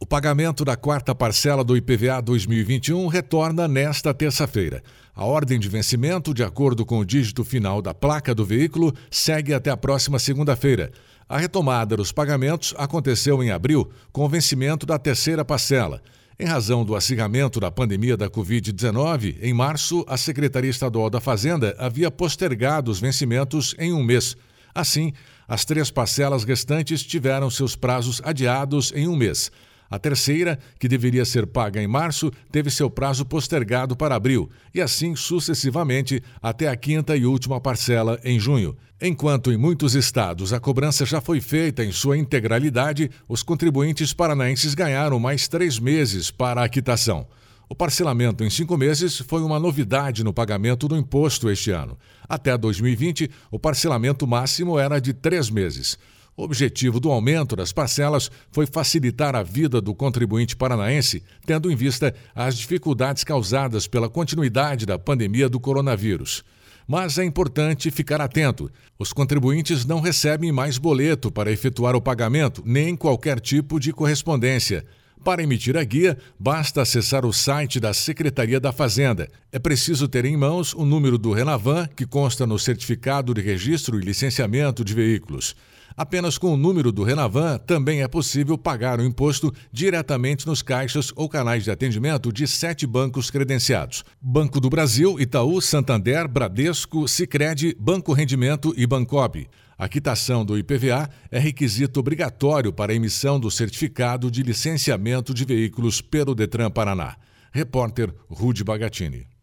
O pagamento da quarta parcela do IPVA 2021 retorna nesta terça-feira. A ordem de vencimento, de acordo com o dígito final da placa do veículo, segue até a próxima segunda-feira. A retomada dos pagamentos aconteceu em abril, com o vencimento da terceira parcela. Em razão do acirramento da pandemia da Covid-19, em março, a Secretaria Estadual da Fazenda havia postergado os vencimentos em um mês. Assim, as 3 parcelas restantes tiveram seus prazos adiados em um mês. A terceira, que deveria ser paga em março, teve seu prazo postergado para abril, e assim sucessivamente até a 5ª e última parcela em junho. Enquanto em muitos estados a cobrança já foi feita em sua integralidade, os contribuintes paranaenses ganharam mais 3 meses para a quitação. O parcelamento em 5 meses foi uma novidade no pagamento do imposto este ano. Até 2020, o parcelamento máximo era de 3 meses. O objetivo do aumento das parcelas foi facilitar a vida do contribuinte paranaense, tendo em vista as dificuldades causadas pela continuidade da pandemia do coronavírus. Mas é importante ficar atento. Os contribuintes não recebem mais boleto para efetuar o pagamento, nem qualquer tipo de correspondência. Para emitir a guia, basta acessar o site da Secretaria da Fazenda. É preciso ter em mãos o número do Renavan, que consta no Certificado de Registro e Licenciamento de Veículos. Apenas com o número do Renavan também é possível pagar o imposto diretamente nos caixas ou canais de atendimento de 7 bancos credenciados: Banco do Brasil, Itaú, Santander, Bradesco, Sicredi, Banco Rendimento e Bancob. A quitação do IPVA é requisito obrigatório para a emissão do Certificado de Licenciamento de Veículos pelo Detran Paraná. Repórter Rude Bagatini.